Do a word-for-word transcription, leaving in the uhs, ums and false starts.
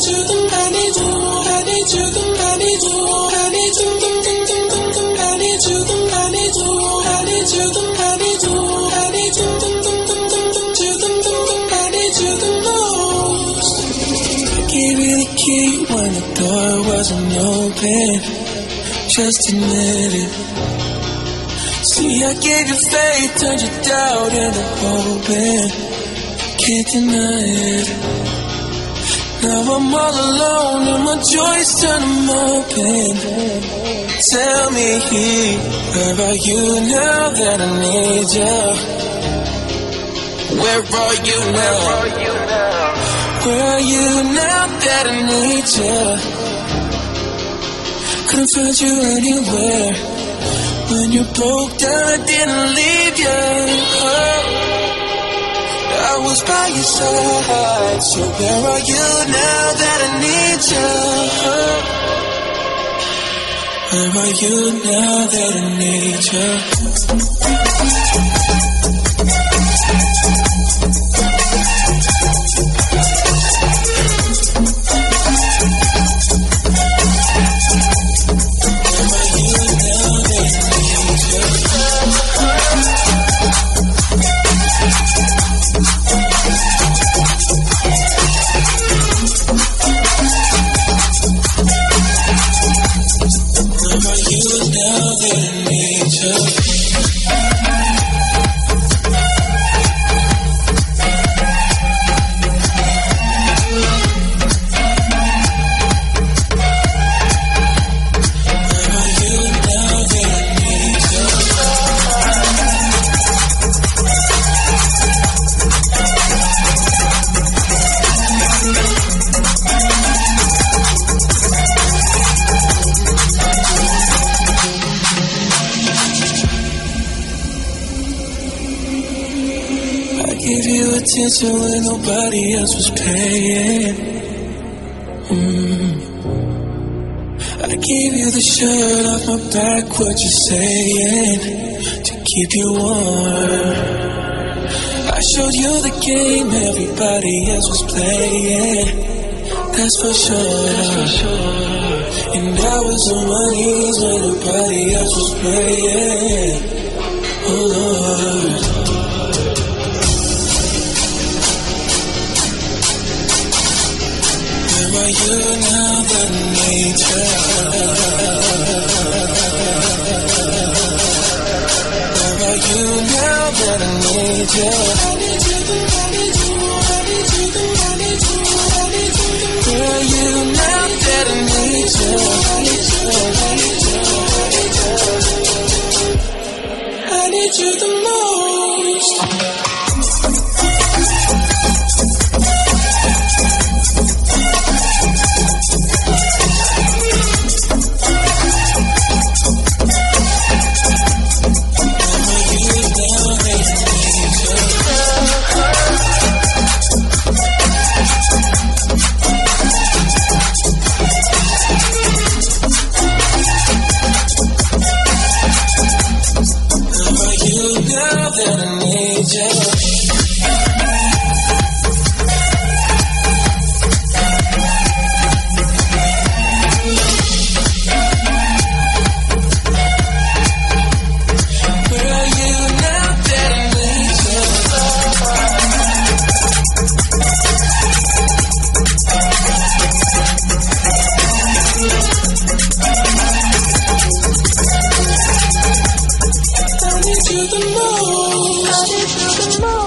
Just admit it. See, I gave you faith, turned your doubt into hope, and can't deny it. Now I'm all alone and my joys turn them open. Tell me, where are you now that I need you? Where are you now? Where are you now that I need you? Couldn't find you anywhere. When you broke down, I didn't leave you. Oh, I was by your side. So where are you now that I need you? Oh, where are you now that I need you? Attention when nobody else was paying. mm. I gave you the shirt off my back, what you saying, to keep you warm. I showed you the game everybody else was playing, that's for sure, that's for sure. And I was on my knees when nobody else was praying. Oh Lord, where are you now that I need you? Where are you now that I need you? I need you, I need you, I need you, I need you, I need you. Where are you now that I need you? I need you, I need you, I need you. I need you the most. I need you the most. I need you the most.